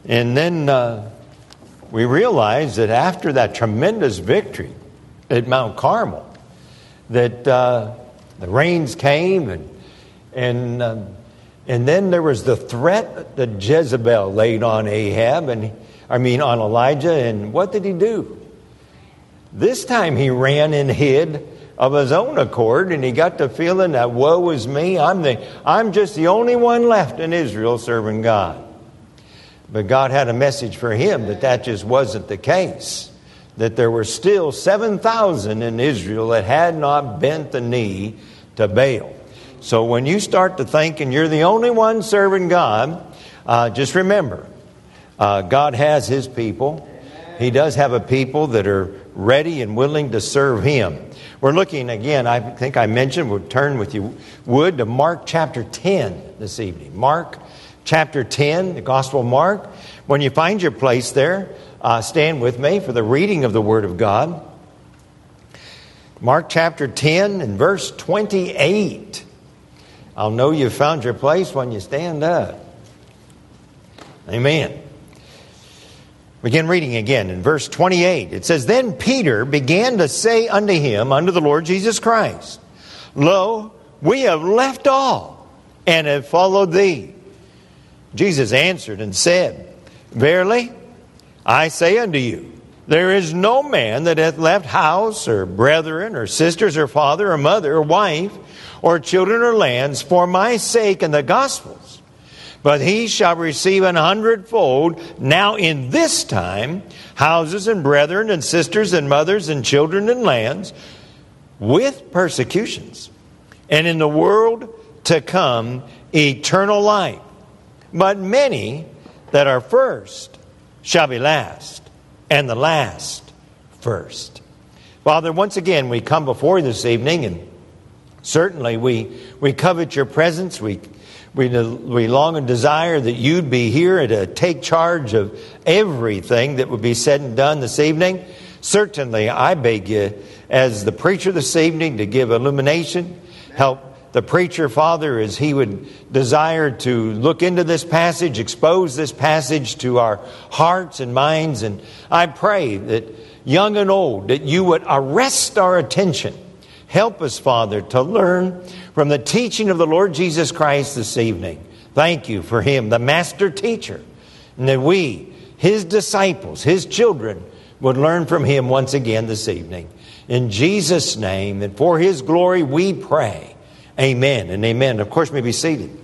And then we realized that after that tremendous victory at Mount Carmel, that the rains came, and then there was the threat that Jezebel laid on on Elijah. And what did he do? This time he ran and hid of his own accord, and he got the feeling that woe is me. I'm just the only one left in Israel serving God. But God had a message for him that just wasn't the case. That there were still 7,000 in Israel that had not bent the knee to Baal. So when you start to think and you're the only one serving God, just remember, God has His people. He does have a people that are ready and willing to serve Him. We're looking again, I think I mentioned, we'll turn with you, to Mark chapter 10 this evening. Mark chapter 10, the Gospel of Mark. When you find your place there, stand with me for the reading of the Word of God. Mark chapter 10 and verse 28. I'll know you've found your place when you stand up. Amen. Begin reading again in verse 28. It says, Then Peter began to say unto him, unto the Lord Jesus Christ, Lo, we have left all and have followed thee. Jesus answered and said, Verily, I say unto you, there is no man that hath left house, or brethren, or sisters, or father, or mother, or wife, or children, or lands, for my sake and the gospel's, but he shall receive 100-fold now in this time houses, and brethren, and sisters, and mothers, and children, and lands, with persecutions, and in the world to come eternal life. But many that are first shall be last, and the last first. Father, once again we come before you this evening, and certainly we covet your presence. We long and desire that you'd be here to take charge of everything that would be said and done this evening. Certainly, I beg you, as the preacher this evening, to give illumination. Help the preacher, Father, as he would desire to look into this passage, expose this passage to our hearts and minds. And I pray that young and old, that you would arrest our attention. Help us, Father, to learn from the teaching of the Lord Jesus Christ this evening. Thank you for Him, the master teacher. And that we, His disciples, His children, would learn from Him once again this evening. In Jesus' name and for His glory we pray. Amen and amen. Of course, you may be seated.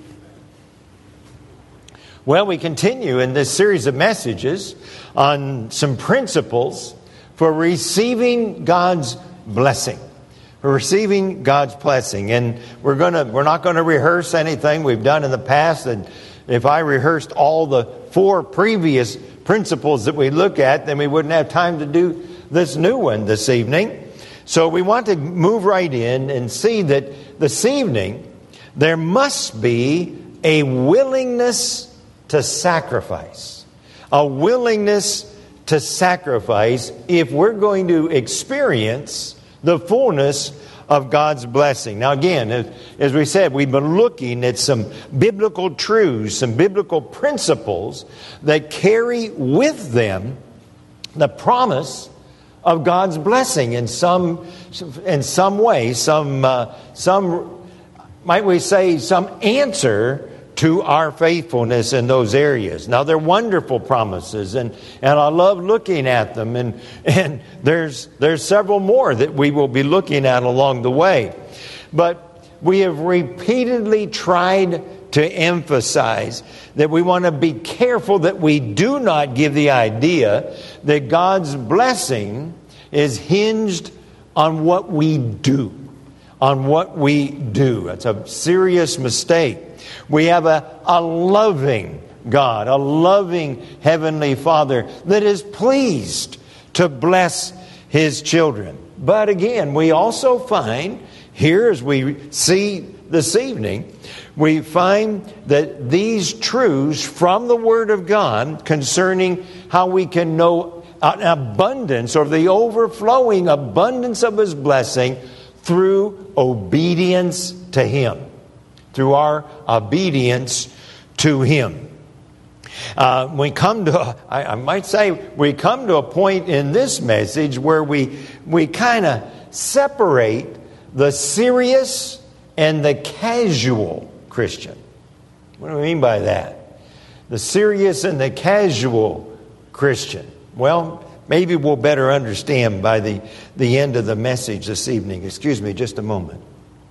Well, we continue in this series of messages on some principles for receiving God's blessing. For receiving God's blessing. And we're not going to rehearse anything we've done in the past. And if I rehearsed all the 4 previous principles that we look at, then we wouldn't have time to do this new one this evening. So we want to move right in and see that this evening there must be a willingness to sacrifice. A willingness to sacrifice if we're going to experience the fullness of God's blessing. Now again, as we said, we've been looking at some biblical truths, some biblical principles that carry with them the promise of God's blessing in some way, some might we say, some answer to our faithfulness in those areas. Now they're wonderful promises, and I love looking at them, and there's several more that we will be looking at along the way. But we have repeatedly tried to emphasize that we want to be careful that we do not give the idea that God's blessing is hinged on what we do. On what we do. That's a serious mistake. We have a loving God, a loving Heavenly Father that is pleased to bless His children. But again, we also find here, as we see this evening, we find that these truths from the Word of God concerning how we can know an abundance or the overflowing abundance of His blessing through obedience to Him. Through our obedience to Him. We come to, I might say, we come to a point in this message where we kind of separate the serious and the casual Christian. What do we mean by that? The serious and the casual Christian. Well, maybe we'll better understand by the end of the message this evening. Excuse me just a moment.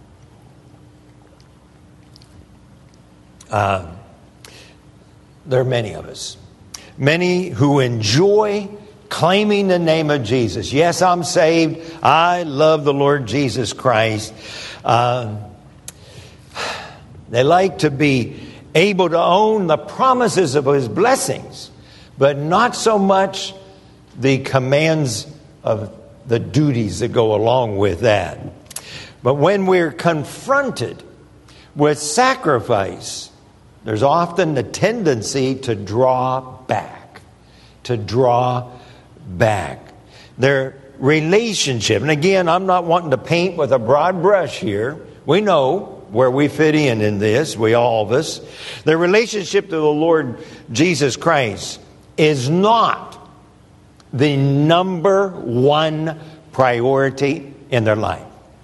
There are many of us. Many who enjoy claiming the name of Jesus. Yes, I'm saved. I love the Lord Jesus Christ. They like to be able to own the promises of His blessings, but not so much the commands of the duties that go along with that. But when we're confronted with sacrifice, there's often the tendency to draw back. Their relationship, and again, I'm not wanting to paint with a broad brush here. We know where we fit in this, all of us. Their relationship to the Lord Jesus Christ is not the number one priority in their life.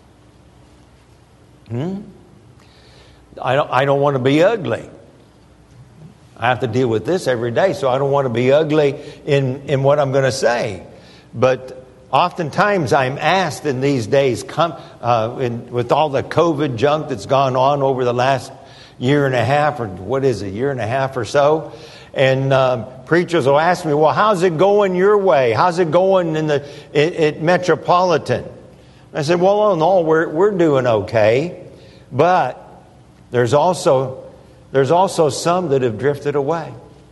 I don't want to be ugly. I have to deal with this every day, so I don't want to be ugly in what I'm going to say. But oftentimes I'm asked in these days, with all the COVID junk that's gone on over the last year and a half, year and a half or so, and preachers will ask me, well, how's it going your way? How's it going at Metropolitan? I said, well, all in all, we're doing okay, but there's also some that have drifted away.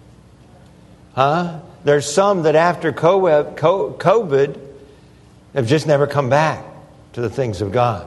There's some that after COVID have just never come back to the things of God.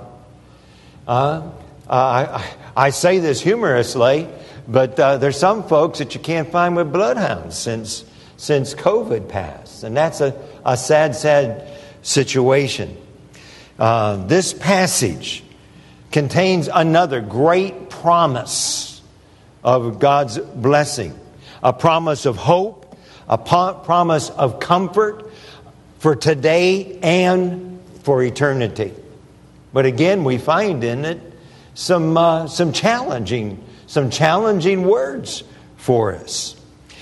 I say this humorously, but there's some folks that you can't find with bloodhounds since COVID passed. And that's a sad situation. This passage contains another great promise of God's blessing. A promise of hope, a promise of comfort for today and for eternity. But again, we find in it some challenging words for us.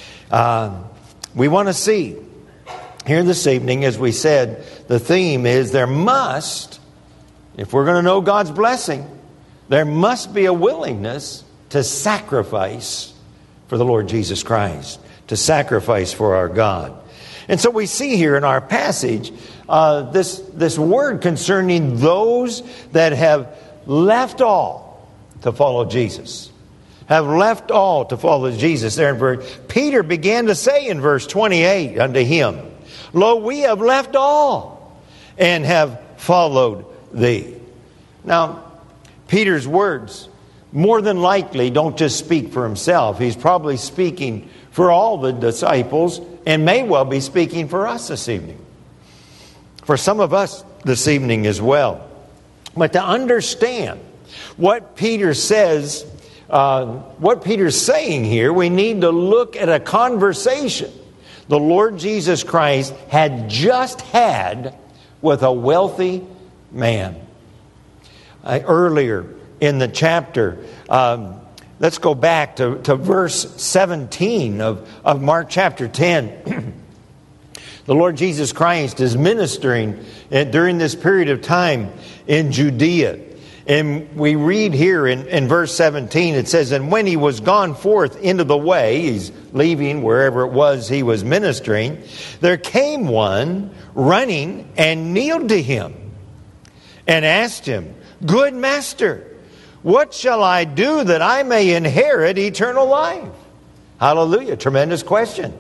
We want to see here this evening, as we said, the theme is there must, if we're going to know God's blessing, there must be a willingness to sacrifice for the Lord Jesus Christ, to sacrifice for our God. And so we see here in our passage this word concerning those that have left all to follow Jesus. Have left all to follow Jesus. There in Peter began to say in verse 28 unto him, lo, we have left all and have followed thee. Now, Peter's words more than likely don't just speak for himself. He's probably speaking for all the disciples and may well be speaking for us this evening. For some of us this evening as well. But to understand what Peter says, what Peter's saying here, we need to look at a conversation the Lord Jesus Christ had just had with a wealthy man. Earlier in the chapter, let's go back to verse 17 of Mark chapter 10. The Lord Jesus Christ is ministering during this period of time in Judea. And we read here in verse 17, it says, and when he was gone forth into the way, he's leaving wherever it was he was ministering, there came one running and kneeled to him and asked him, good master, what shall I do that I may inherit eternal life? Hallelujah. Tremendous question.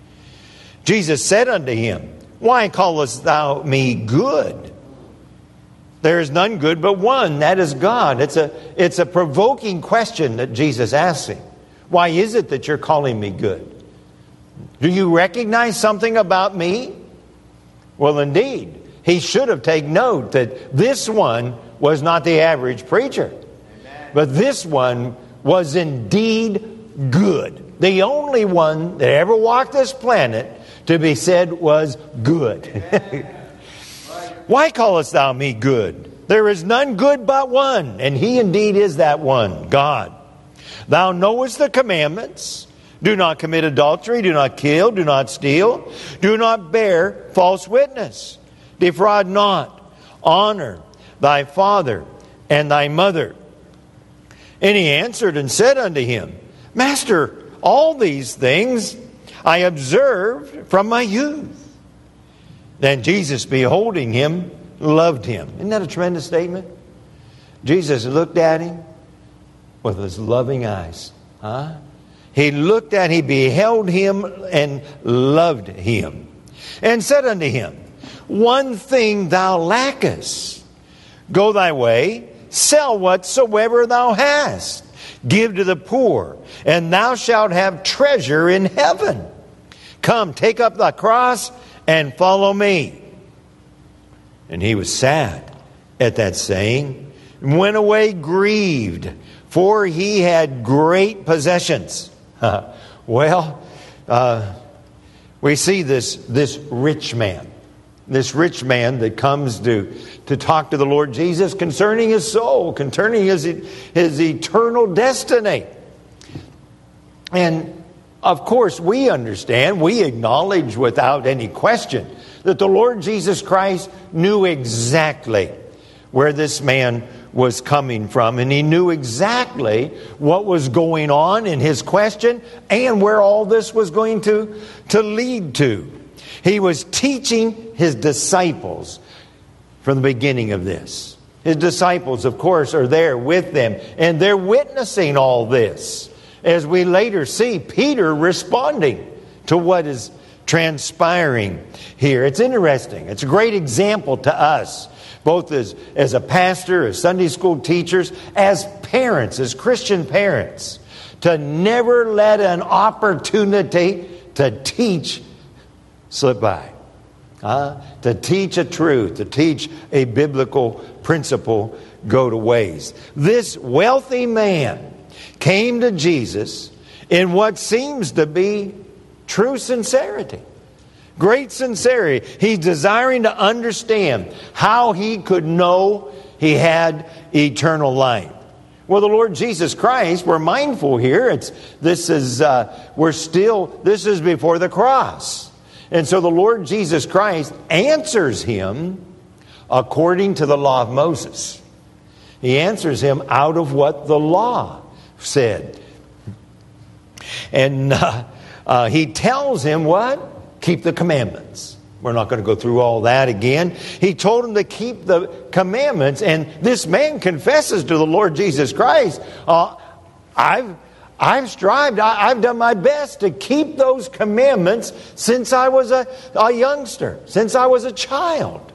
Jesus said unto him, why callest thou me good? There is none good but one, that is God. It's a provoking question that Jesus asks him. Why is it that you're calling me good? Do you recognize something about me? Well, indeed, he should have taken note that this one was not the average preacher. But this one was indeed good. The only one that ever walked this planet to be said was good. Why callest thou me good? There is none good but one, and he indeed is that one, God. Thou knowest the commandments. Do not commit adultery, do not kill, do not steal, do not bear false witness, defraud not, honor thy father and thy mother. And he answered and said unto him, Master, all these things I observed from my youth. Then Jesus, beholding him, loved him. Isn't that a tremendous statement? Jesus looked at him with his loving eyes. He looked at, he beheld him and loved him. And said unto him, One thing thou lackest. Go thy way, sell whatsoever thou hast. Give to the poor, and thou shalt have treasure in heaven. Come, take up thy cross, and follow me. And he was sad at that saying, and went away grieved, for he had great possessions. We see this rich man. This rich man that comes to talk to the Lord Jesus concerning his soul, concerning his eternal destiny. And of course, we understand, we acknowledge without any question that the Lord Jesus Christ knew exactly where this man was coming from. And he knew exactly what was going on in his question and where all this was going to lead to. He was teaching his disciples from the beginning of this. His disciples, of course, are there with them, and they're witnessing all this. As we later see Peter responding to what is transpiring here. It's interesting. It's a great example to us, both as a pastor, as Sunday school teachers, as parents, as Christian parents, to never let an opportunity to teach slip by. To teach a truth, to teach a biblical principle go to waste. This wealthy man came to Jesus in what seems to be true sincerity. Great sincerity. He's desiring to understand how he could know he had eternal life. Well, the Lord Jesus Christ, we're mindful here. This is before the cross. And so the Lord Jesus Christ answers him according to the law of Moses. He answers him out of what the law said. And he tells him what? Keep the commandments. We're not going to go through all that again. He told him to keep the commandments. And this man confesses to the Lord Jesus Christ, I've strived, I've done my best to keep those commandments since I was a youngster, since I was a child.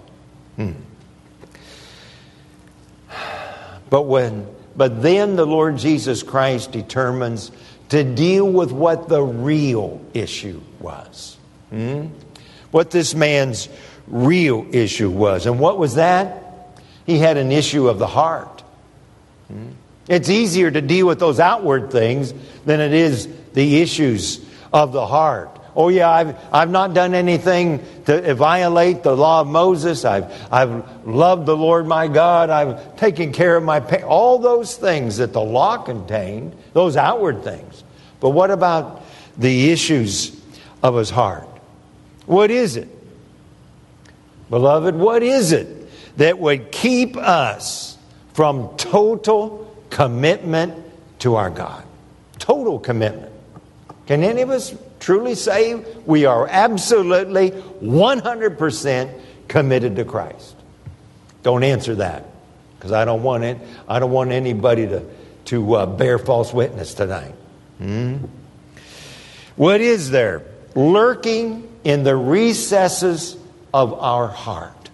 But then the Lord Jesus Christ determines to deal with what the real issue was. What this man's real issue was. And what was that? He had an issue of the heart. It's easier to deal with those outward things than it is the issues of the heart. Oh yeah, I've not done anything to violate the law of Moses. I've loved the Lord my God. I've taken care of my parents. All those things that the law contained, those outward things. But what about the issues of his heart? What is it? Beloved, what is it that would keep us from total commitment to our God? Total commitment. Can any of us truly say we are absolutely 100% committed to Christ? Don't answer that, because I don't want anybody to bear false witness tonight. What is there lurking in the recesses of our heart?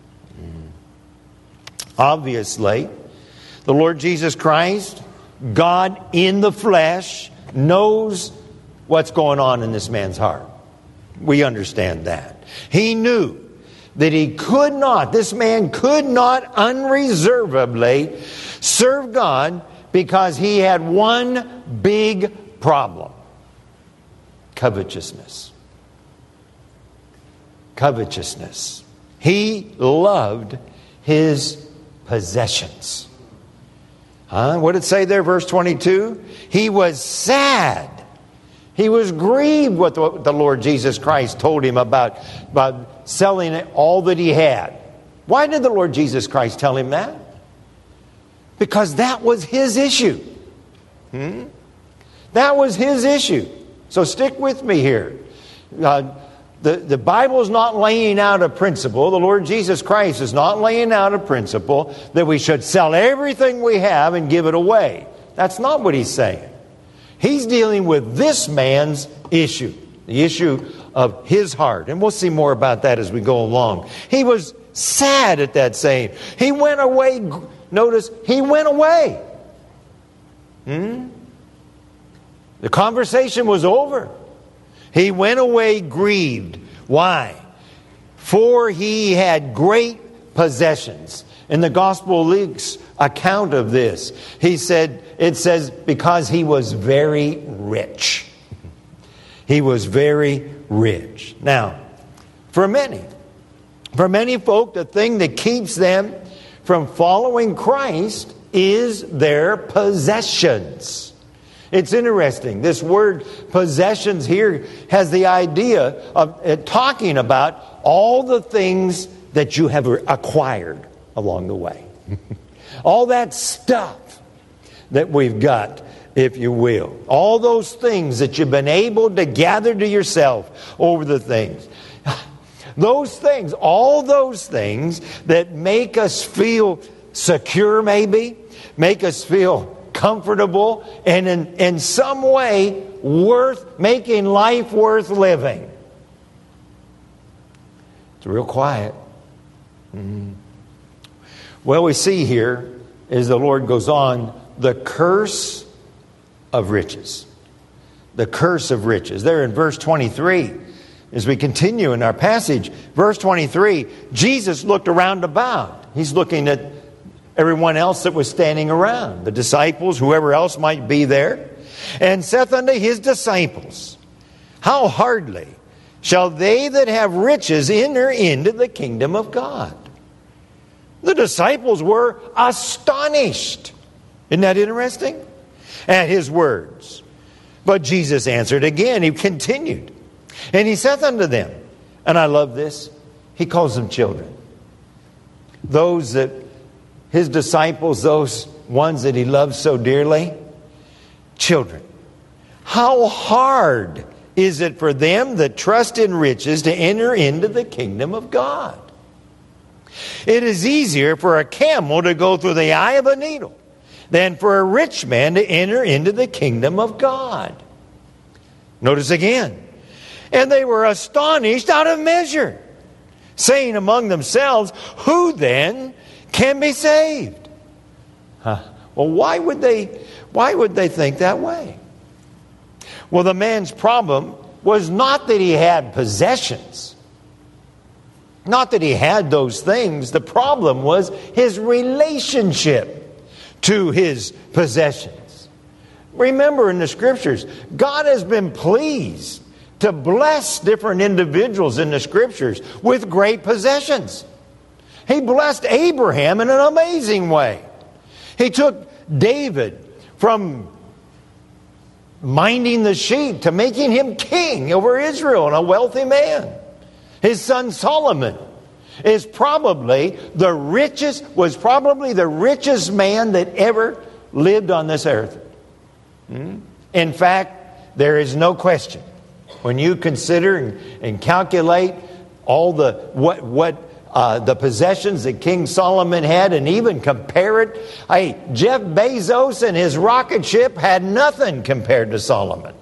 Obviously, the Lord Jesus Christ, God in the flesh, knows what's going on in this man's heart. We understand that. He knew that this man could not unreservedly serve God because he had one big problem. covetousness. Covetousness. He loved his possessions. What did it say there, verse 22? He was sad. He was grieved with what the Lord Jesus Christ told him about selling all that he had. Why did the Lord Jesus Christ tell him that? Because that was his issue. That was his issue. So stick with me here. The Bible is not laying out a principle. The Lord Jesus Christ is not laying out a principle that we should sell everything we have and give it away. That's not what he's saying. He's dealing with this man's issue, the issue of his heart. And we'll see more about that as we go along. He was sad at that saying. He went away. Notice, he went away. The conversation was over. He went away grieved. Why? For he had great possessions. In the Gospel of Luke's account of this, it says, because he was very rich. He was very rich. Now, for many folk, the thing that keeps them from following Christ is their possessions. It's interesting. This word possessions here has the idea of talking about all the things that you have acquired along the way. All that stuff that we've got, if you will. All those things that you've been able to gather to yourself over the things. Those things, all those things that make us feel secure maybe, make us feel comfortable, and in some way making life worth living. It's real quiet. Well, we see here, as the Lord goes on, the curse of riches. The curse of riches. There in verse 23, as we continue in our passage, verse 23, Jesus looked around about. He's looking at everyone else that was standing around, the disciples, whoever else might be there, and saith unto his disciples, how hardly shall they that have riches enter into the kingdom of God? The disciples were astonished. Isn't that interesting? At his words. But Jesus answered again. He continued. And he saith unto them, and I love this, he calls them children. Those that, his disciples, those ones that he loves so dearly, children. How hard is it for them that trust in riches to enter into the kingdom of God? It is easier for a camel to go through the eye of a needle than for a rich man to enter into the kingdom of God. Notice again. And they were astonished out of measure, saying among themselves, who then can be saved? Well, why would they think that way? Well, the man's problem was not that he had possessions. Not that he had those things. The problem was his relationship to his possessions. Remember in the Scriptures, God has been pleased to bless different individuals in the Scriptures with great possessions. He blessed Abraham in an amazing way. He took David from minding the sheep to making him king over Israel and a wealthy man. His son Solomon was probably the richest man that ever lived on this earth. In fact, there is no question. When you consider and calculate all the possessions that King Solomon had, and even compare it, Jeff Bezos and his rocket ship had nothing compared to Solomon.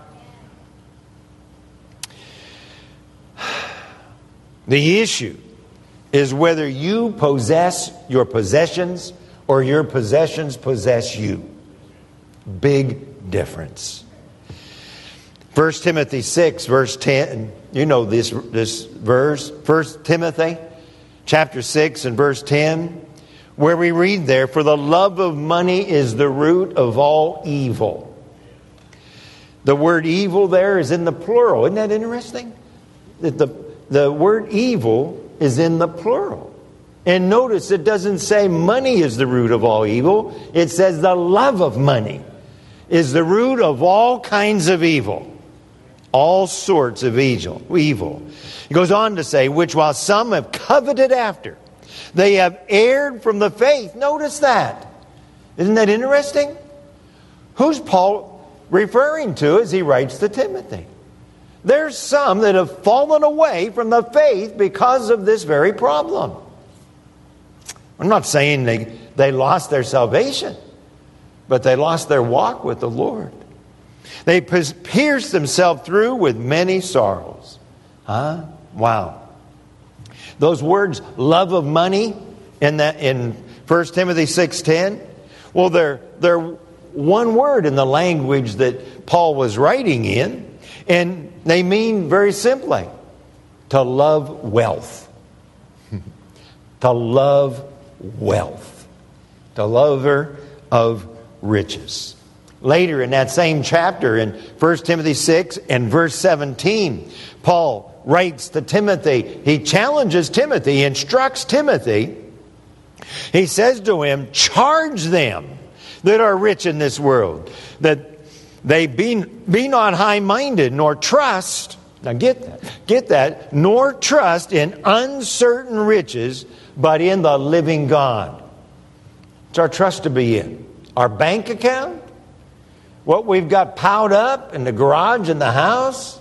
The issue is whether you possess your possessions or your possessions possess you. Big difference. 1 Timothy 6, verse 10. You know this verse. 1 Timothy chapter 6 and verse 10, where we read there, for the love of money is the root of all evil. The word evil there is in the plural. Isn't that interesting? That the word evil is in the plural. And notice it doesn't say money is the root of all evil. It says the love of money is the root of all kinds of evil. All sorts of evil. He goes on to say, which while some have coveted after, they have erred from the faith. Notice that. Isn't that interesting? Who's Paul referring to as he writes to Timothy? There's some that have fallen away from the faith because of this very problem. I'm not saying they lost their salvation, but they lost their walk with the Lord. They pierced themselves through with many sorrows. Huh? Wow. Those words, love of money, in 1 Timothy 6:10, well, they're one word in the language that Paul was writing in, and they mean very simply, to love wealth. To love wealth. The lover of riches. Later in that same chapter, in 1 Timothy 6 and verse 17, Paul writes to Timothy. He challenges Timothy, he instructs Timothy. He says to him, charge them that are rich in this world, that they be not high-minded, nor trust, now get that, nor trust in uncertain riches, but in the living God. It's our trust to be in. Our bank account? What we've got piled up in the garage, in the house?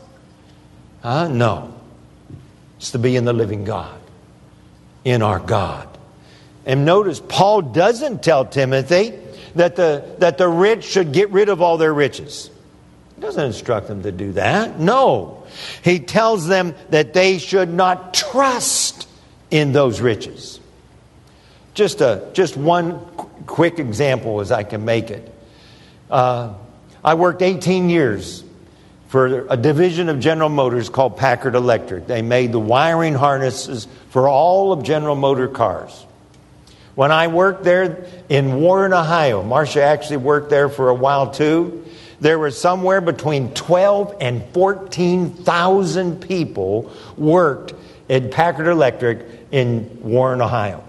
No. It's to be in the living God. In our God. And notice, Paul doesn't tell Timothy that the rich should get rid of all their riches. He doesn't instruct them to do that. No. He tells them that they should not trust in those riches. Just one quick example as I can make it. I worked 18 years for a division of General Motors called Packard Electric. They made the wiring harnesses for all of General Motor cars. When I worked there in Warren, Ohio, Marcia actually worked there for a while too, there were somewhere between 12 and 14,000 people worked at Packard Electric in Warren, Ohio.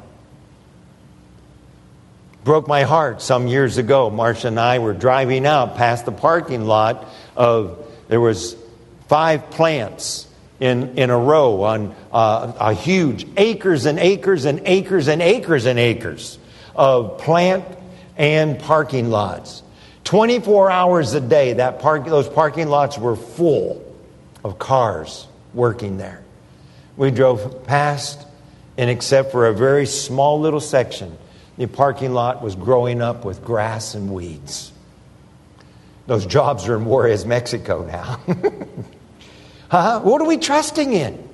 Broke my heart some years ago. Marcia and I were driving out past the parking lot there was 5 plants in a row on a huge acres and acres and acres and acres and acres of plant and parking lots. 24 hours a day, those parking lots were full of cars working there. We drove past, and except for a very small little section, the parking lot was growing up with grass and weeds. Those jobs are in Juarez, Mexico now. What are we trusting in?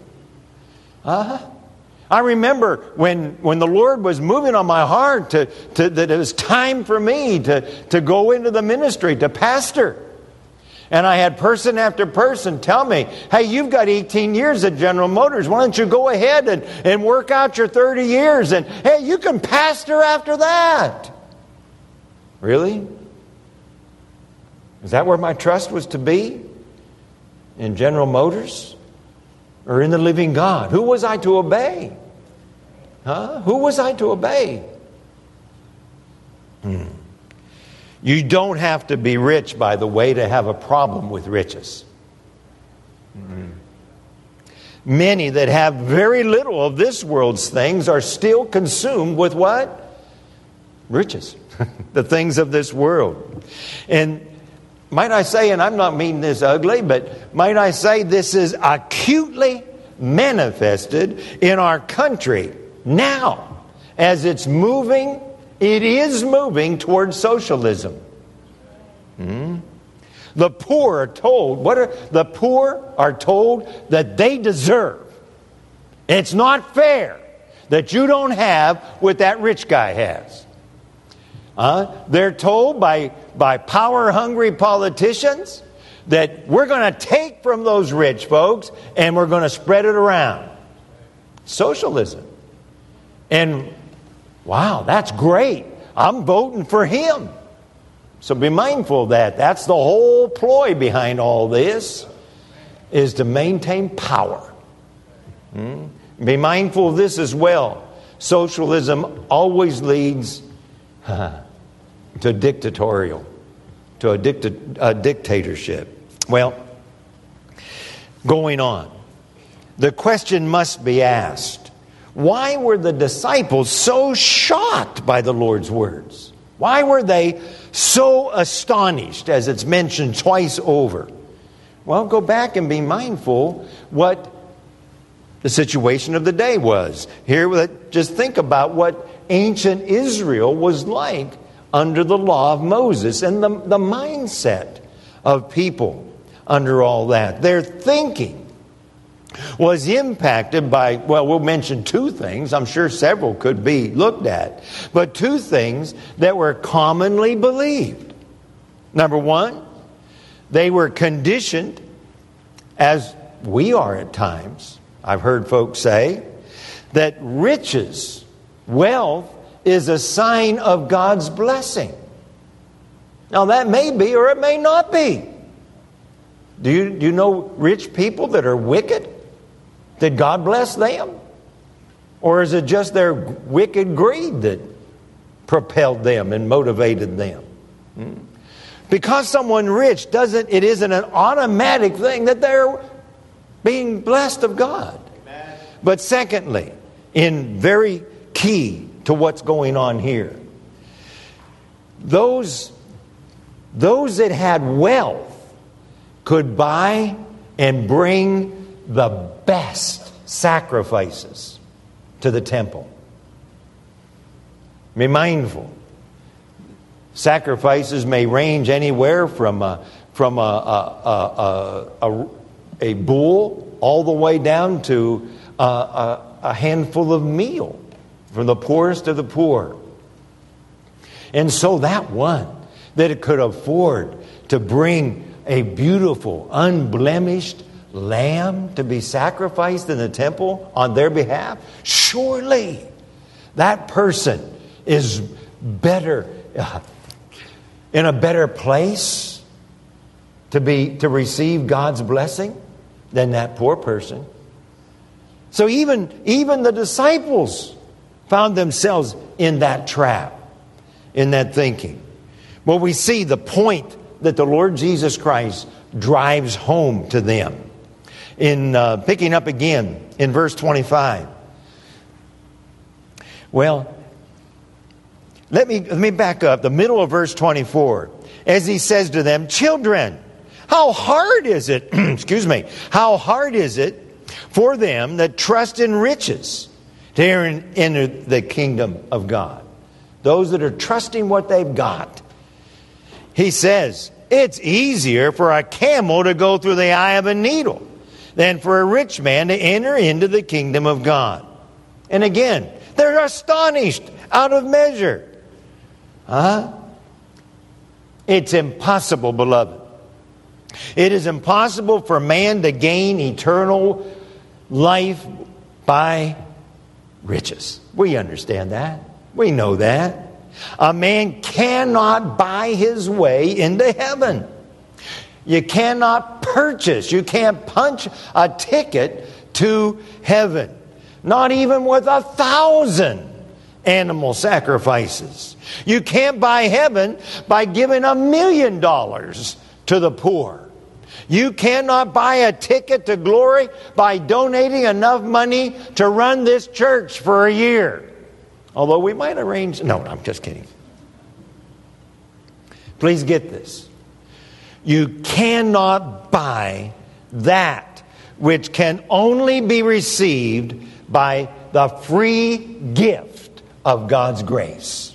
I remember when the Lord was moving on my heart that it was time for me to go into the ministry, to pastor. And I had person after person tell me, hey, you've got 18 years at General Motors. Why don't you go ahead and work out your 30 years? And, hey, you can pastor after that. Really? Is that where my trust was to be? In General Motors? Or in the living God? Who was I to obey? Who was I to obey? You don't have to be rich, by the way, to have a problem with riches. Many that have very little of this world's things are still consumed with what? Riches. The things of this world. And might I say, and I'm not meaning this ugly, but might I say this is acutely manifested in our country now as it is moving towards socialism. The poor are told, the poor are told that they deserve. It's not fair that you don't have what that rich guy has. They're told by power-hungry politicians that we're going to take from those rich folks and we're going to spread it around. Socialism. And wow, that's great. I'm voting for him. So be mindful of that. That's the whole ploy behind all this, is to maintain power. Be mindful of this as well. Socialism always leads to a dictatorship. Well, going on. The question must be asked, why were the disciples so shocked by the Lord's words? Why were they so astonished, as it's mentioned twice over? Well, go back and be mindful what the situation of the day was. Here, just think about what ancient Israel was like under the law of Moses and the mindset of people under all that. Their thinking was impacted by, well, we'll mention two things. I'm sure several could be looked at. But two things that were commonly believed. Number one, they were conditioned, as we are at times. I've heard folks say that riches, wealth, is a sign of God's blessing. Now that may be or it may not be. Do you know rich people that are wicked? Did God bless them? Or is it just their wicked greed that propelled them and motivated them? Because someone rich it isn't an automatic thing that they're being blessed of God. Amen. But secondly, in very key to what's going on here, those that had wealth could buy and bring the best sacrifices to the temple. Be mindful. Sacrifices may range anywhere from a bull all the way down to a handful of meal, from the poorest of the poor. And so that one that could afford to bring a beautiful, unblemished lamb to be sacrificed in the temple on their behalf, surely that person is better, in a better place to receive God's blessing than that poor person. So even the disciples found themselves in that trap, in that thinking. Well, we see the point that the Lord Jesus Christ drives home to them. In picking up again in verse 25. Well, let me back up. The middle of verse 24. As he says to them, children, how hard is it, how hard is it for them that trust in riches to enter the kingdom of God? Those that are trusting what they've got. He says, it's easier for a camel to go through the eye of a needle than for a rich man to enter into the kingdom of God. And again, they're astonished out of measure. It's impossible, beloved. It is impossible for man to gain eternal life by riches. We understand that. We know that. A man cannot buy his way into heaven. You cannot purchase. You can't punch a ticket to heaven. Not even with 1,000 animal sacrifices. You can't buy heaven by giving $1 million to the poor. You cannot buy a ticket to glory by donating enough money to run this church for a year. Although we might arrange... No, I'm just kidding. Please get this. You cannot buy that which can only be received by the free gift of God's grace.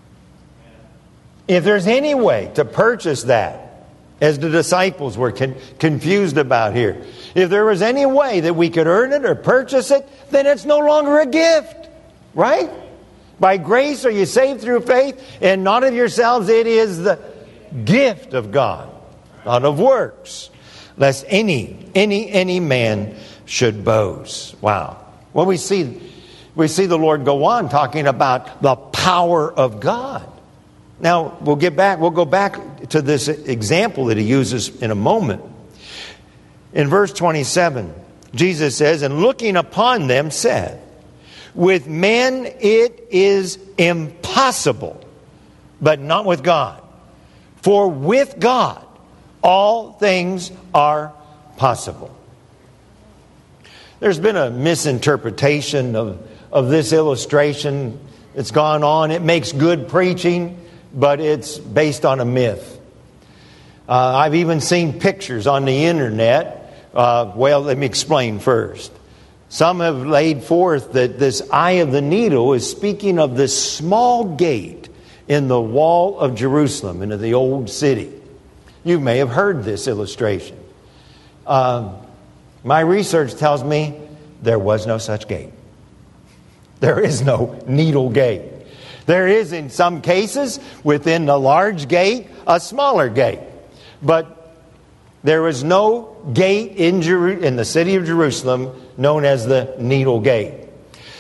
If there's any way to purchase that, as the disciples were confused about here, if there was any way that we could earn it or purchase it, then it's no longer a gift, right? By grace are you saved through faith, and not of yourselves. It is the gift of God, not of works, lest any man should boast. Wow. Well, we see the Lord go on talking about the power of God. Now, we'll go back to this example that he uses in a moment. In verse 27, Jesus says, and looking upon them said, with men it is impossible, but not with God. For with God all things are possible. There's been a misinterpretation of this illustration that's gone on. It makes good preaching, but it's based on a myth. I've even seen pictures on the internet. Well, let me explain first. Some have laid forth that this eye of the needle is speaking of this small gate in the wall of Jerusalem, into the old city. You may have heard this illustration. My research tells me there was no such gate. There is no needle gate. There is, in some cases, within the large gate, a smaller gate. But there was no gate in the city of Jerusalem known as the needle gate.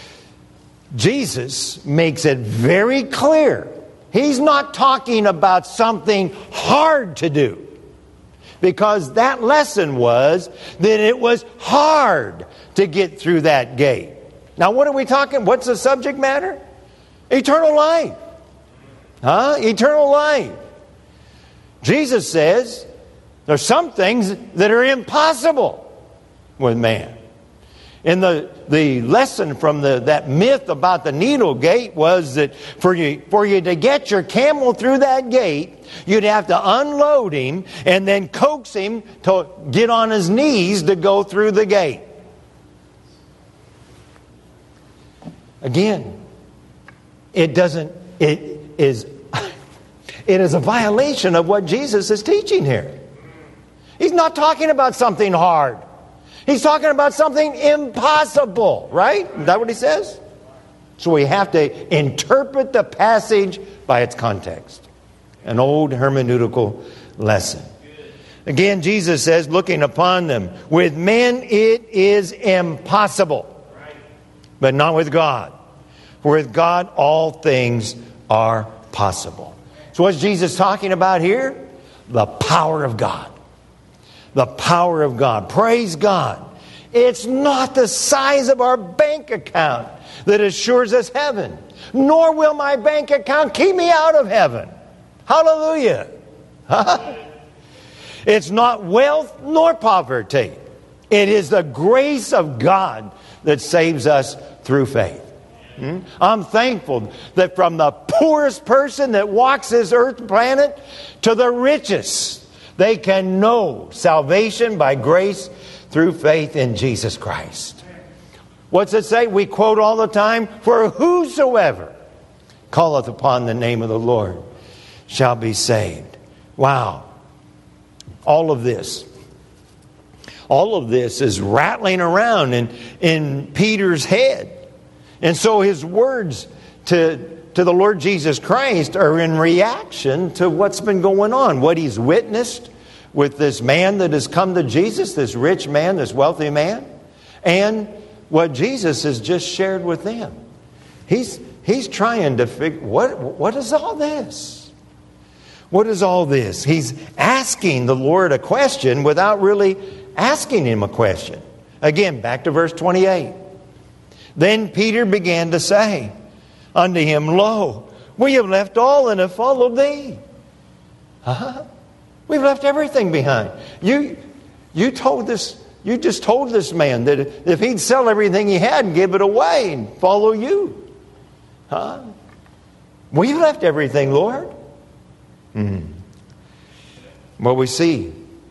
Jesus makes it very clear. He's not talking about something hard to do. Because that lesson was that it was hard to get through that gate. Now what are we talking? What's the subject matter? Eternal life. Eternal life. Jesus says there's some things that are impossible with man. And the lesson from that myth about the needle gate was that for you to get your camel through that gate, you'd have to unload him and then coax him to get on his knees to go through the gate. Again, it is a violation of what Jesus is teaching here. He's not talking about something hard. He's talking about something impossible, right? Is that what he says? So we have to interpret the passage by its context. An old hermeneutical lesson. Again, Jesus says, looking upon them, with men it is impossible, but not with God. For with God all things are possible. So what's Jesus talking about here? The power of God. The power of God. Praise God. It's not the size of our bank account that assures us heaven. Nor will my bank account keep me out of heaven. Hallelujah. It's not wealth nor poverty. It is the grace of God that saves us through faith. I'm thankful that from the poorest person that walks this earth planet to the richest, they can know salvation by grace through faith in Jesus Christ. What's it say? We quote all the time, for whosoever calleth upon the name of the Lord shall be saved. Wow. All of this is rattling around in Peter's head. And so his words to the Lord Jesus Christ are in reaction to what's been going on, what he's witnessed with this man that has come to Jesus, this rich man, this wealthy man, and what Jesus has just shared with them. He's trying to figure, what is all this? What is all this? He's asking the Lord a question without really asking him a question. Again, back to verse 28. Then Peter began to say unto him, Lo, we have left all and have followed thee. We've left everything behind. You just told this man that if he'd sell everything he had and give it away and follow you. We've left everything, Lord. Well, we see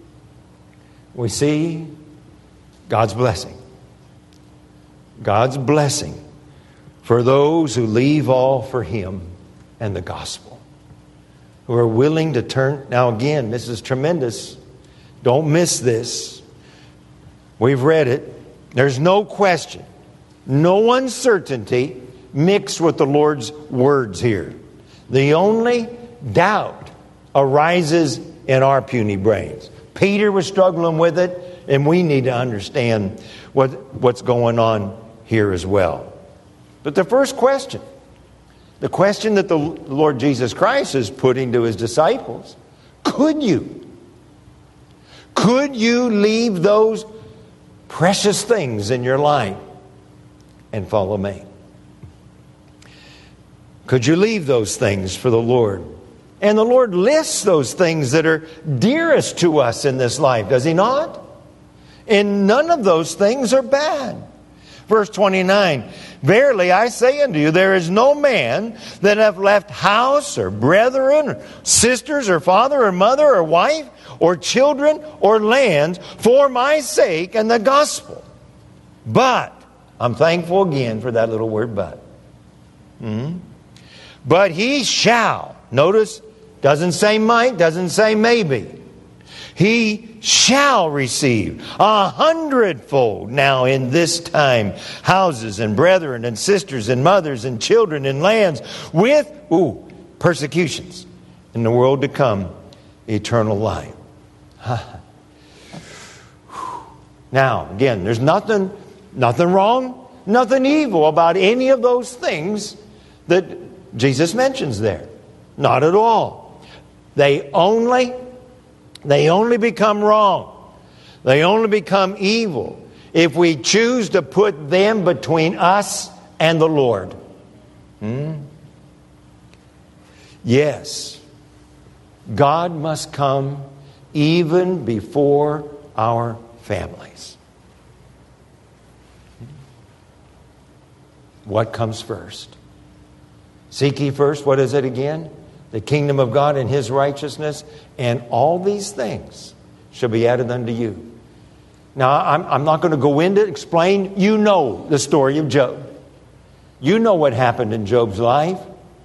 God's blessing. God's blessing for those who leave all for Him and the gospel. Who are willing to turn. Now again, this is tremendous. Don't miss this. We've read it. There's no question, no uncertainty mixed with the Lord's words here. The only doubt arises in our puny brains. Peter was struggling with it, and we need to understand what's going on here as well. But the first question The question that the Lord Jesus Christ is putting to his disciples, could you? Could you leave those precious things in your life and follow me? Could you leave those things for the Lord? And the Lord lists those things that are dearest to us in this life, does he not? And none of those things are bad. Verse 29, verily I say unto you, there is no man that hath left house or brethren or sisters or father or mother or wife or children or lands for my sake and the gospel. But, I'm thankful again for that little word but. But he shall, notice, doesn't say might, doesn't say maybe. He shall receive 100-fold now in this time houses and brethren and sisters and mothers and children and lands with persecutions. In the world to come, eternal life. Now, again, there's nothing wrong, nothing evil about any of those things that Jesus mentions there. Not at all. They only become wrong. They only become evil if we choose to put them between us and the Lord. Yes, God must come even before our families. What comes first? Seek ye first, what is it again? The kingdom of God and his righteousness, and all these things shall be added unto you. Now, I'm not going to go into it, explain. You know the story of Job. You know what happened in Job's life.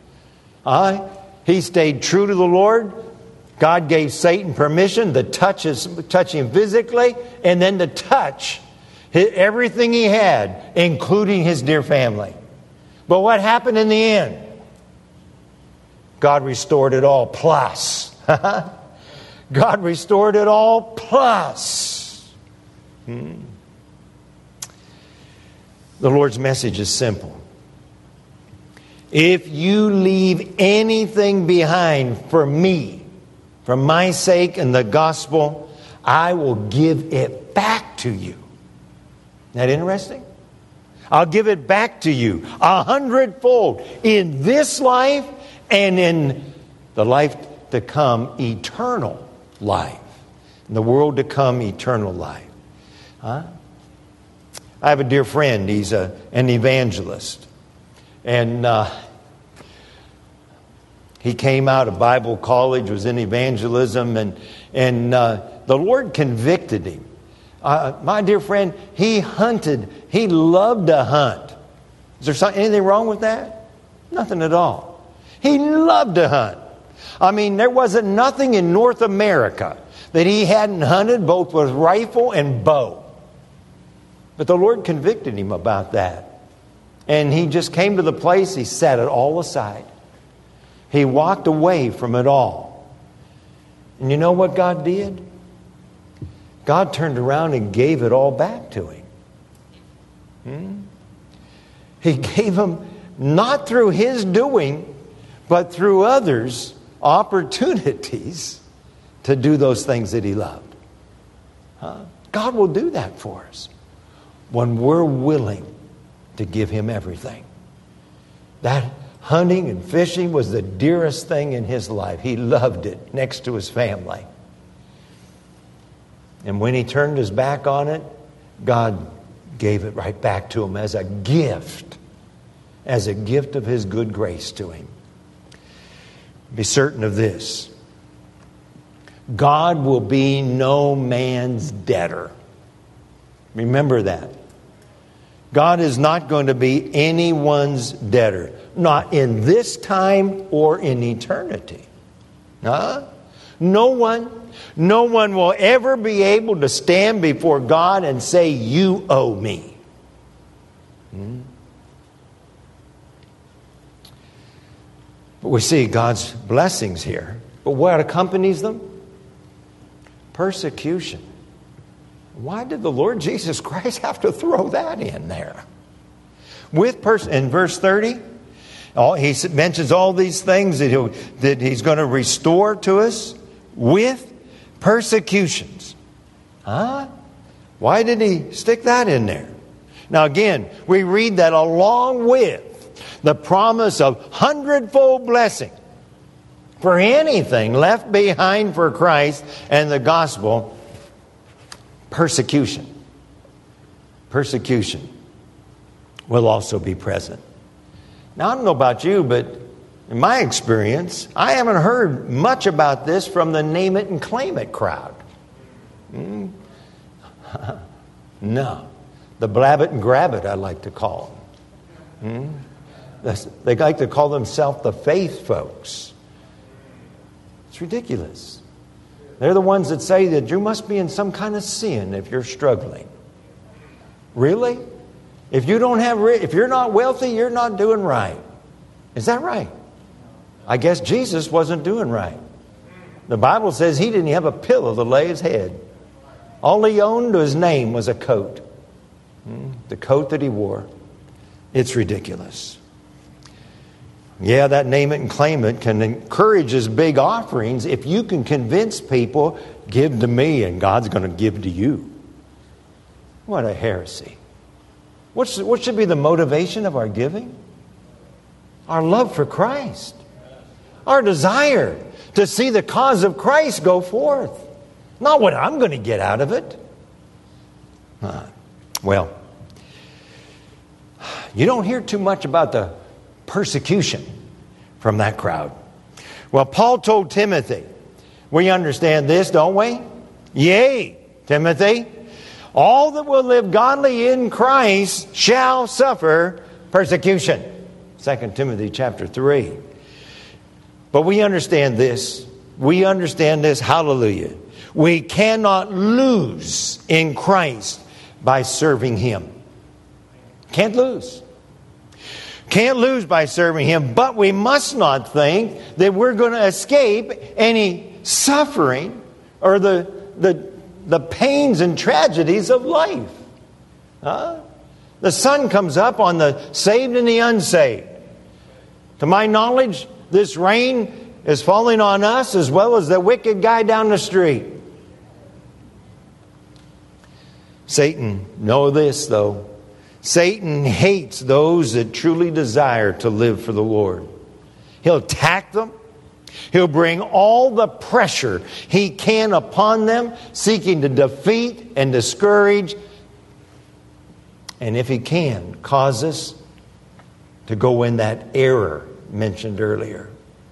He stayed true to the Lord. God gave Satan permission to touch him physically, and then to touch everything he had, including his dear family. But what happened in the end? God restored it all plus. God restored it all plus. The Lord's message is simple. If you leave anything behind for me, for my sake and the gospel, I will give it back to you. Isn't that interesting? I'll give it back to you 100-fold in this life and in the life to come, eternal life. In the world to come, eternal life. I have a dear friend. He's an evangelist. And he came out of Bible college, was in evangelism, and the Lord convicted him. My dear friend, he hunted. He loved to hunt. Is there anything wrong with that? Nothing at all. He loved to hunt. I mean, there wasn't nothing in North America that he hadn't hunted, both with rifle and bow. But the Lord convicted him about that. And he just came to the place, he set it all aside. He walked away from it all. And you know what God did? God turned around and gave it all back to him. He gave him, not through his doing, but through others, opportunities to do those things that he loved. God will do that for us when we're willing to give him everything. That hunting and fishing was the dearest thing in his life. He loved it next to his family. And when he turned his back on it, God gave it right back to him as a gift of his good grace to him. Be certain of this. God will be no man's debtor. Remember that. God is not going to be anyone's debtor. Not in this time or in eternity. No one will ever be able to stand before God and say, you owe me. But we see God's blessings here. But what accompanies them? Persecution. Why did the Lord Jesus Christ have to throw that in there? In verse 30, He mentions all these things that He's going to restore to us with persecutions. Huh? Why did He stick that in there? Now again, we read that along with the promise of hundredfold blessing for anything left behind for Christ and the gospel. Persecution will also be present. Now, I don't know about you, but in my experience, I haven't heard much about this from the name it and claim it crowd. No. The blab it and grab it, I like to call them. They like to call themselves the faith folks. It's ridiculous. They're the ones that say that you must be in some kind of sin if you're struggling. Really? If you're not wealthy, you're not doing right. Is that right? I guess Jesus wasn't doing right. The Bible says He didn't have a pillow to lay His head. All He owned to His name was a coat. The coat that He wore. It's ridiculous. Yeah, that name it and claim it can encourage His big offerings if you can convince people, give to me and God's going to give to you. What a heresy. What should be the motivation of our giving? Our love for Christ. Our desire to see the cause of Christ go forth. Not what I'm going to get out of it. Well, you don't hear too much about the persecution from that crowd. Well, Paul told Timothy, we understand this, don't we? Yea, Timothy, all that will live godly in Christ shall suffer persecution. 2 Timothy chapter 3. But we understand this. We understand this. Hallelujah. We cannot lose in Christ by serving Him. Can't lose. Can't lose by serving Him. But we must not think that we're going to escape any suffering or the pains and tragedies of life. The sun comes up on the saved and the unsaved. To my knowledge, this rain is falling on us as well as the wicked guy down the street. Satan, know this though. Satan hates those that truly desire to live for the Lord. He'll attack them. He'll bring all the pressure he can upon them, seeking to defeat and discourage. And if he can, cause us to go in that error mentioned earlier.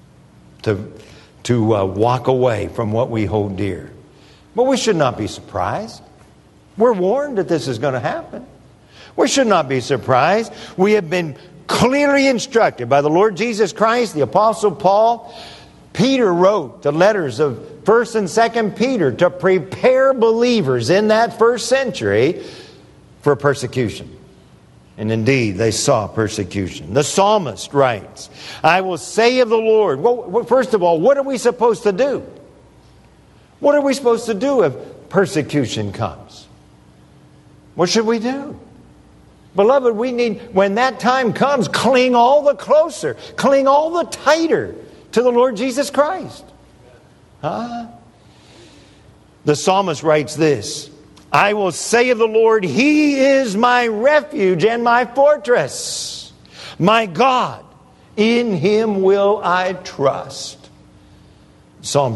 To walk away from what we hold dear. But we should not be surprised. We're warned that this is going to happen. We should not be surprised. We have been clearly instructed by the Lord Jesus Christ, the Apostle Paul. Peter wrote the letters of 1st and 2nd Peter to prepare believers in that first century for persecution. And indeed, they saw persecution. The psalmist writes, I will say of the Lord. Well, first of all, what are we supposed to do? What are we supposed to do if persecution comes? What should we do? Beloved, we need, when that time comes, cling all the closer, cling all the tighter to the Lord Jesus Christ. The psalmist writes this, I will say of the Lord, He is my refuge and my fortress. My God, in Him will I trust. Psalm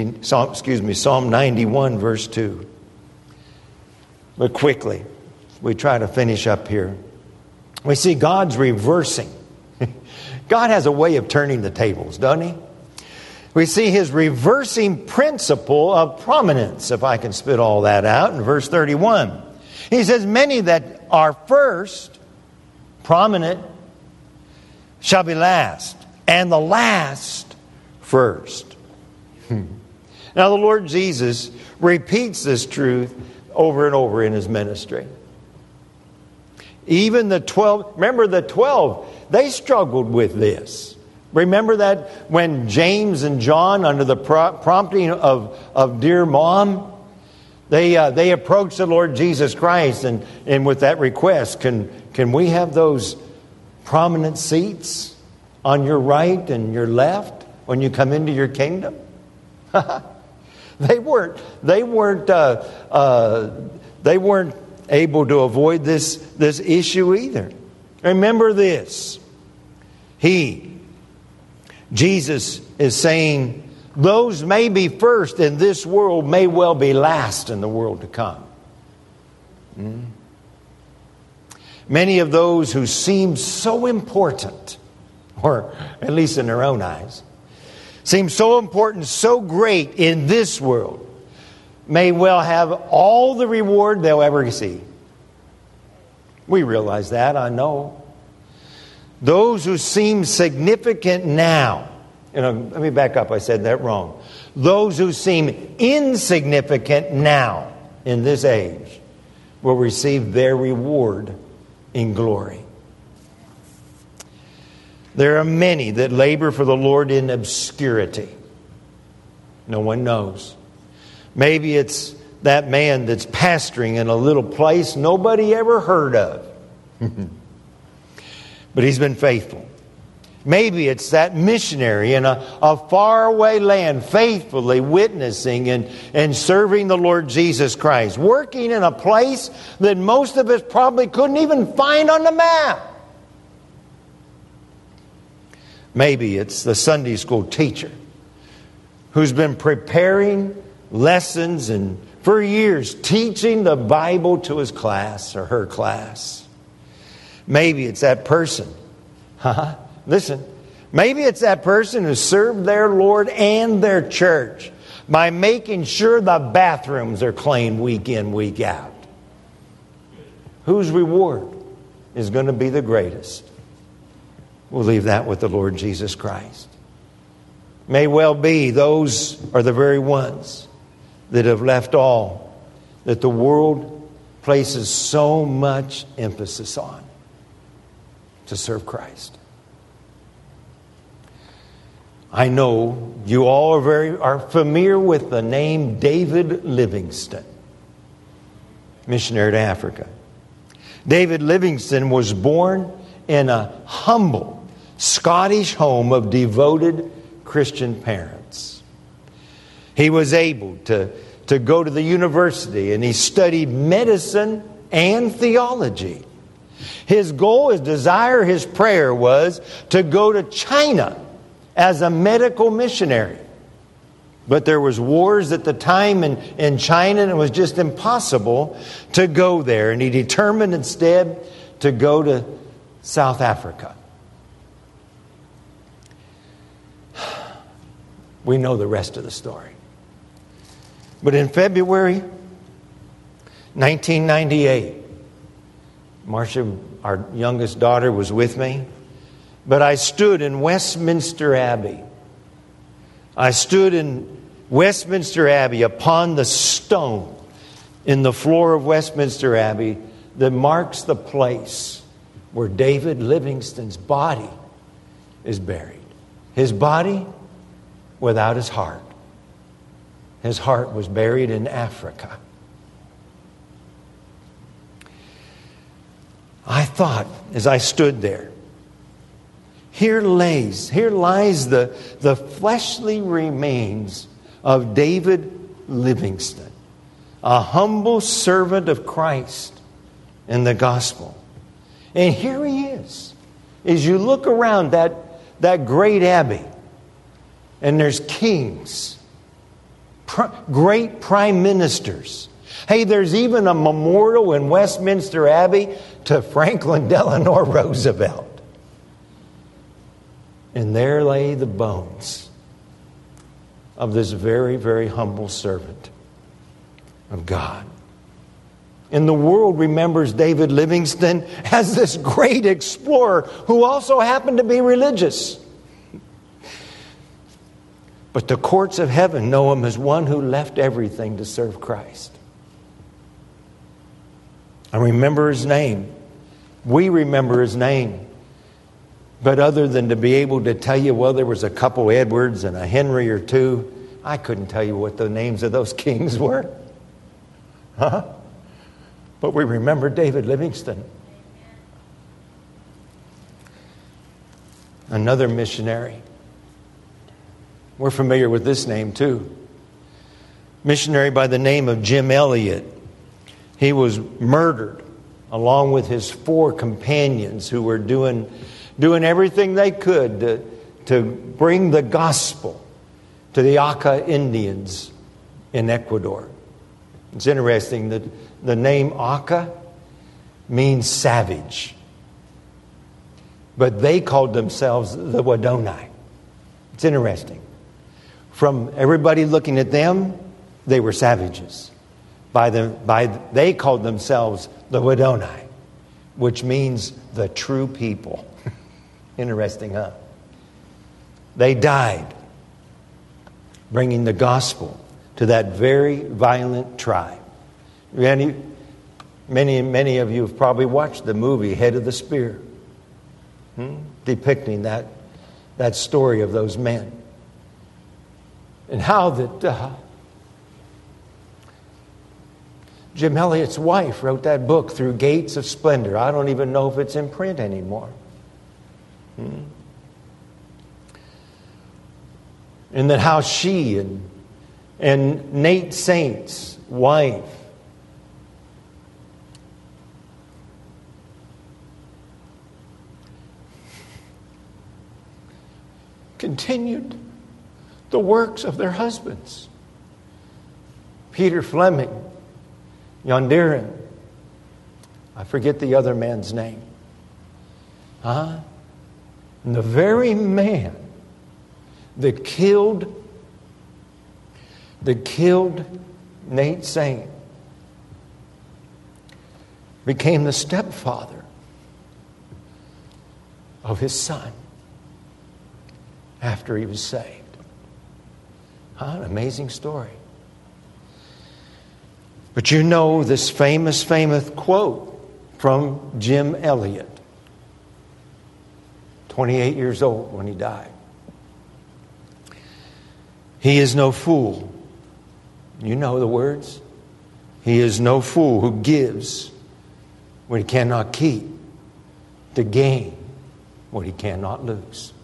91 verse 2. But quickly, we try to finish up here. We see God's reversing. God has a way of turning the tables, doesn't He? We see His reversing principle of prominence, if I can spit all that out, in verse 31. He says, many that are first, prominent, shall be last, and the last first. Now the Lord Jesus repeats this truth over and over in His ministry. Even the 12, remember the 12, they struggled with this. Remember that when James and John, under the prompting of dear mom, they approached the Lord Jesus Christ and with that request, can we have those prominent seats? on your right and your left when you come into your kingdom? They weren't able to avoid this issue either. Remember this. Jesus is saying, those may be first in this world may well be last in the world to come. Many of those who seem so important, or at least in their own eyes, seem so important, so great in this world, may well have all the reward they'll ever receive. We realize that, I know. Those who seem significant now, let me back up, I said that wrong. Those who seem insignificant now in this age will receive their reward in glory. There are many that labor for the Lord in obscurity. No one knows. Maybe it's that man that's pastoring in a little place nobody ever heard of. But he's been faithful. Maybe it's that missionary in a faraway land faithfully witnessing and serving the Lord Jesus Christ. Working in a place that most of us probably couldn't even find on the map. Maybe it's the Sunday school teacher who's been preparing lessons and for years teaching the Bible to his class or her class. Maybe it's that person. Listen. Maybe it's that person who served their Lord and their church by making sure the bathrooms are clean week in, week out. Whose reward is going to be the greatest? We'll leave that with the Lord Jesus Christ. May well be those are the very ones that have left all that the world places so much emphasis on to serve Christ. I know you all are familiar with the name David Livingstone, missionary to Africa. David Livingstone was born in a humble Scottish home of devoted Christian parents. He was able to go to the university, and he studied medicine and theology. His goal, his desire, his prayer was to go to China as a medical missionary. But there was wars at the time in China, and it was just impossible to go there. And he determined instead to go to South Africa. We know the rest of the story. But in February 1998, Marcia, our youngest daughter, was with me. But I stood in Westminster Abbey. I stood in Westminster Abbey upon the stone in the floor of Westminster Abbey that marks the place where David Livingstone's body is buried. His body without his heart. His heart was buried in Africa. I thought as I stood there, here lies the fleshly remains of David Livingstone, a humble servant of Christ in the gospel. And here he is. As you look around that great abbey, and there's kings, great prime ministers. Hey, there's even a memorial in Westminster Abbey to Franklin Delano Roosevelt. And there lay the bones of this very, very humble servant of God. And the world remembers David Livingstone as this great explorer who also happened to be religious. But the courts of heaven know him as one who left everything to serve Christ. I remember his name. We remember his name. But other than to be able to tell you, well, there was a couple Edwards and a Henry or two, I couldn't tell you what the names of those kings were. But we remember David Livingstone. another missionary. We're familiar with this name too. Missionary by the name of Jim Elliot. He was murdered along with his 4 companions who were doing everything they could to bring the gospel to the Auca Indians in Ecuador. It's interesting that the name Auca means savage. But they called themselves the Waodani. It's interesting. From everybody looking at them, they were savages. They called themselves the Waodani, which means the true people. Interesting, huh? They died bringing the gospel to that very violent tribe. Many of you have probably watched the movie Head of the Spear, depicting that story of those men. And how that Jim Elliot's wife wrote that book, Through Gates of Splendor. I don't even know if it's in print anymore. And that how she and Nate Saint's wife continued the works of their husbands. Peter Fleming, Yondiran, I forget the other man's name. And the very man that killed Nate Saint became the stepfather of his son after he was saved. An amazing story. But you know this famous quote from Jim Elliot, 28 years old when he died. He is no fool. You know the words. He is no fool who gives what he cannot keep to gain what he cannot lose.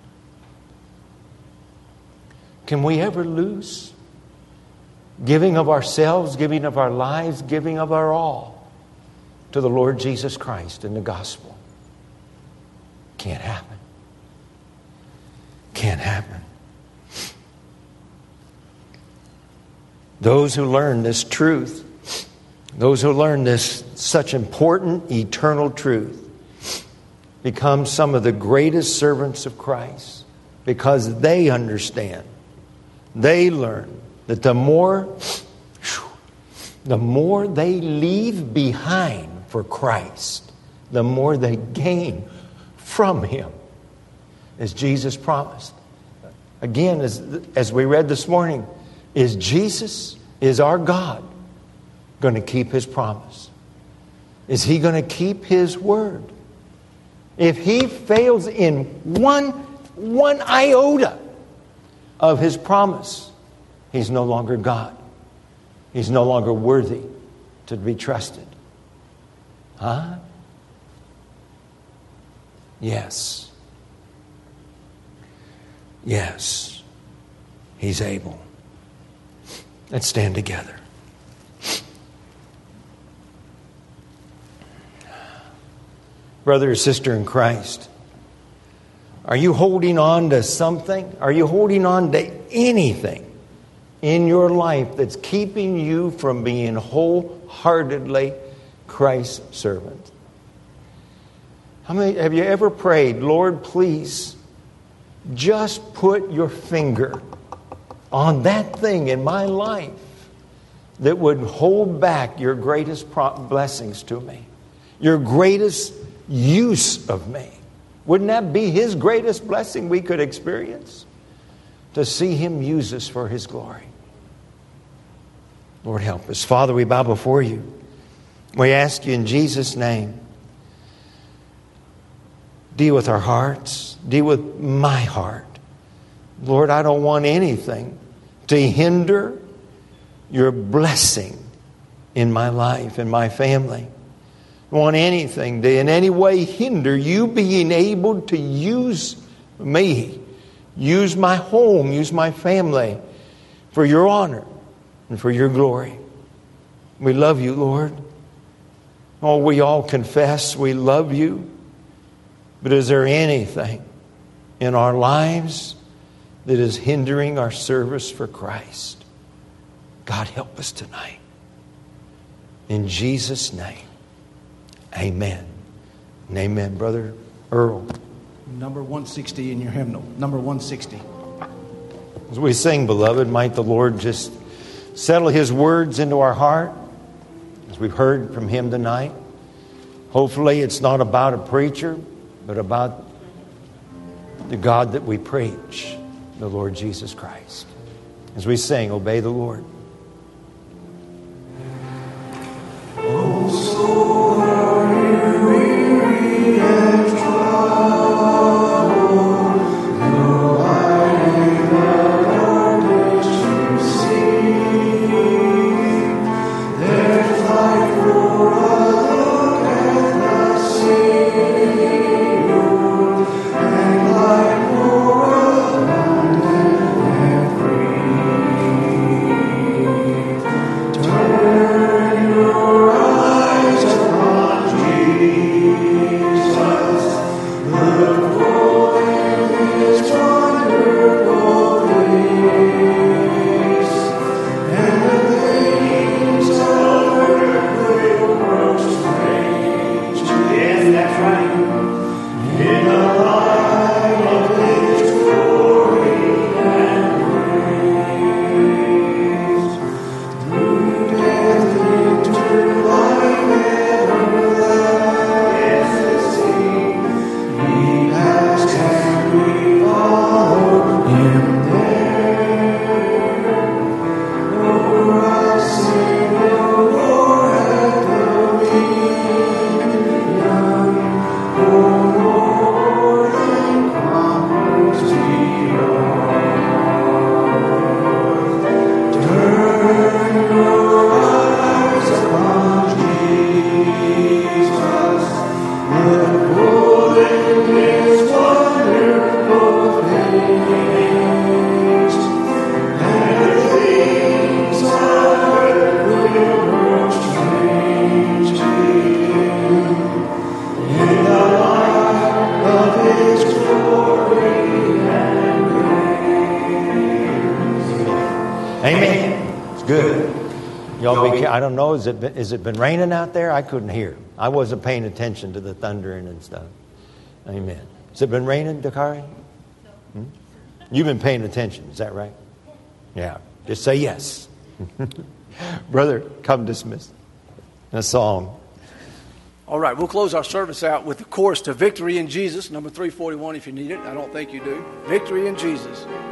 Can we ever lose? Giving of ourselves, giving of our lives, giving of our all to the Lord Jesus Christ and the gospel. Can't happen. Can't happen. Those who learn this truth, those who learn this such important eternal truth, become some of the greatest servants of Christ because they understand, they learn that the more they leave behind for Christ, the more they gain from Him, as Jesus promised. Again, as we read this morning, is Jesus, is our God going to keep His promise? Is He going to keep His word? If He fails in one iota of His promise, He's no longer God. He's no longer worthy to be trusted. Yes. Yes. He's able. Let's stand together. Brother or sister in Christ, are you holding on to something? Are you holding on to anything in your life that's keeping you from being wholeheartedly Christ's servant? How many have you ever prayed, Lord, please just put your finger on that thing in my life that would hold back your greatest blessings to me, your greatest use of me? Wouldn't that be His greatest blessing we could experience? To see Him use us for His glory. Lord, help us. Father, we bow before You. We ask You in Jesus' name, deal with our hearts. Deal with my heart. Lord, I don't want anything to hinder Your blessing in my life, in my family. I don't want anything to in any way hinder You being able to use me. Use my home, use my family for your honor and for your glory. We love you, Lord. Oh, we all confess we love you. But is there anything in our lives that is hindering our service for Christ? God, help us tonight. In Jesus' name, amen. And amen. Brother Earl. Number 160 in your hymnal. Number 160. As we sing, beloved, might the Lord just settle His words into our heart as we've heard from Him tonight. Hopefully it's not about a preacher, but about the God that we preach, the Lord Jesus Christ. As we sing, obey the Lord. Oh, so are you weary and troubled, abiding the darkness you see. There's light for a look at the Savior, and light for abundant and free. Turn your eyes upon Jesus. Look full in His wonderful face, and the things of earth will grow strange to Him. Yes, that's right. In the light of His glory and grace, through death into life everlasting, He passed and we follow Him there. Over us Savior, Lord, at dominion, oh, more than conquerors we are. Turn your eyes upon Jesus. Look full in His wonderful face, and the things of earth will grow strange to Him. In the light of His glory and Amen. It's good. Y'all be. I don't know. Has it been raining out there? I couldn't hear. I wasn't paying attention to the thundering and stuff. Amen. Has it been raining, Dakari? You've been paying attention. Is that right? Yeah. Just say yes. Brother, come dismiss a song. All right, we'll close our service out with the chorus to Victory in Jesus, number 341 if you need it. I don't think you do. Victory in Jesus.